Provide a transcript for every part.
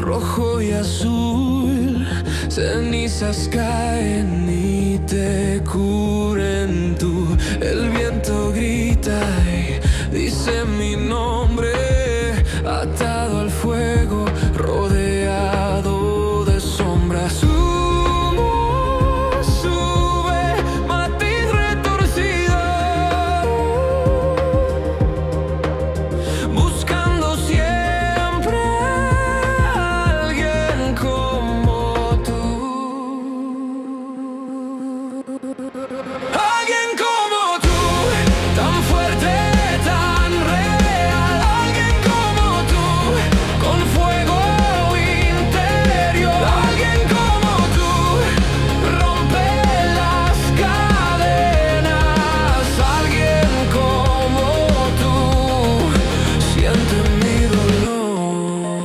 rojo y azul, cenizas caen y te cubren tú. El viento grita y dice mi nombre, atado al fuego, rodeado de sombras. Humo sube, matiz retorcido, buscando siempre a alguien como tú. Alguien como tú, tan fuerte, tan real. Alguien como tú, con fuego interior. Alguien como tú, rompe las cadenas. Alguien como tú, siente mi dolor.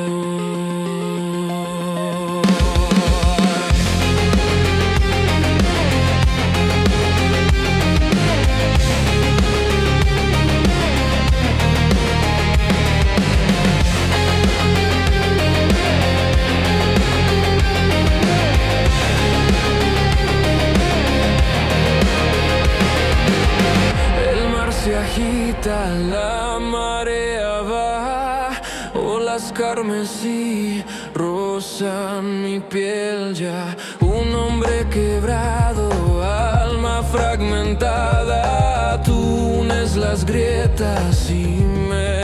El mar se agita, la marea baja, olas carmesí rozan mi piel ya. Un hombre quebrado, alma fragmentada, tú unes las grietas y me